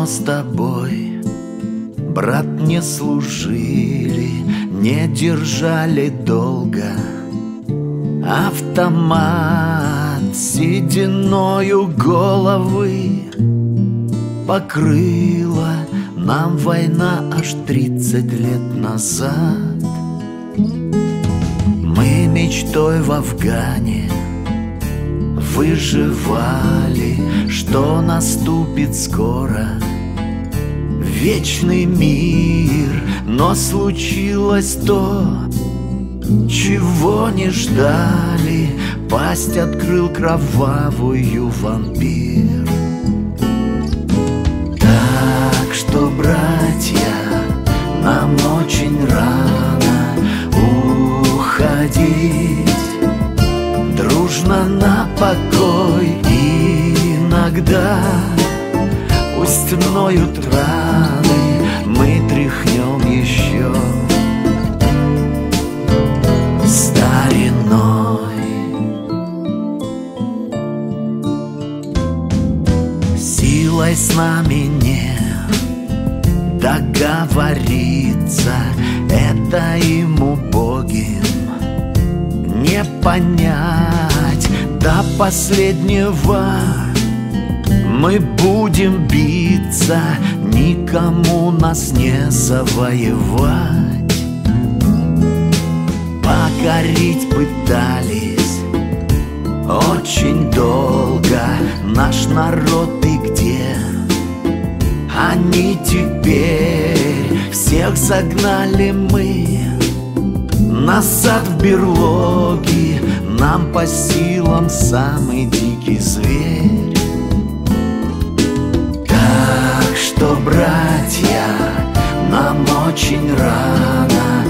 давно с тобой, брат, не служили, не держали долго автомат сединою головы. Покрыла нам война аж 30 лет назад. Мы мечтой в Афгане выживали, что наступит скоро вечный мир. Но случилось то, чего не ждали, пасть открыл кровавую вампир. Так что, братья, нам очень рано уходить, дружно на покой. Иногда пусть ноют раны, мы тряхнем еще стариной. Силой с нами не договориться, это ему убогим не понять. До последнего мы будем биться, никому нас не завоевать. Покорить пытались очень долго наш народ, и где они теперь? Всех загнали мы назад в берлоги, нам по силам самый дикий зверь. Так что, братья, нам очень рано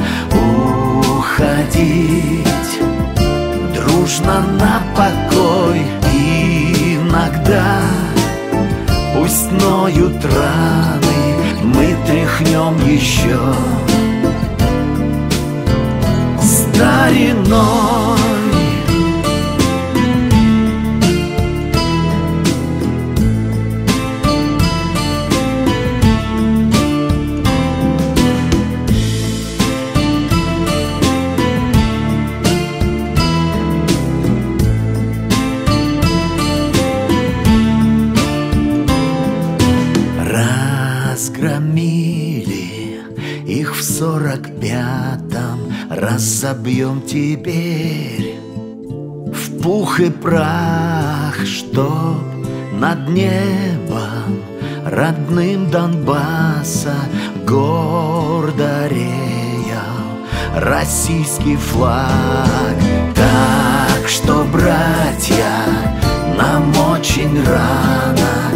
уходить, дружно на покой. Иногда пусть ноют раны, мы тряхнем еще стариной. Разгромили их в 45-м, разобьем теперь в пух и прах, чтоб над небом родным Донбасса гордо реял российский флаг. Так что, братья, нам очень рано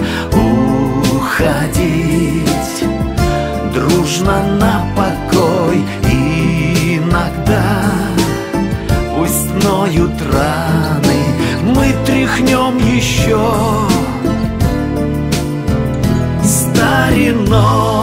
уходить, дружно на покой. Иногда пусть ноют раны, мы тряхнем еще стариной.